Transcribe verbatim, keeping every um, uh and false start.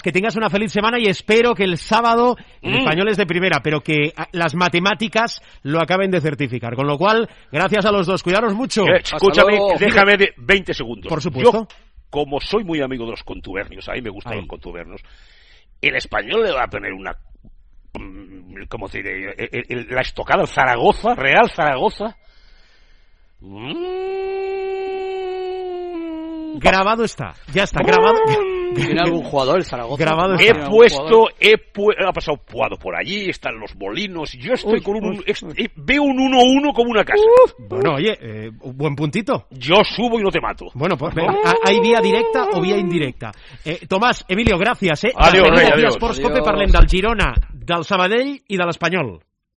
que tengas una feliz semana y espero que el sábado el Mm. Español es de primera, pero que a- las matemáticas lo acaben de certificar. Con lo cual, gracias a los dos, cuidaros mucho. Eh, escúchame, luego. déjame de veinte segundos. Por supuesto. Yo, como soy muy amigo de los contubernios, a mí me gustan Ahí. los contubernios, el Español le va a poner una... mm, ¿Cómo se diría? El- el- La estocada, el Zaragoza, Real Zaragoza. Mm. Grabado está, ya está, grabado. ¿Tiene algún jugador el Zaragoza? Grabado He está. ¿Tiene algún puesto, jugador? he pu- ha pasado Puado por allí, están los molinos, yo estoy Uy, con un... uy, ex- uy. eh, veo un uno uno como una casa. Bueno, oye, eh, buen puntito. Yo subo y no te mato. Bueno, pues venga, ¿ha- ¿hay vía directa o vía indirecta? Eh, Tomàs, Emilio, gràcies, eh? Adiós, Venir rei, aquí a adiós. Esports Cope Adiós. parlem del Girona, del Sabadell i de l'Espanyol.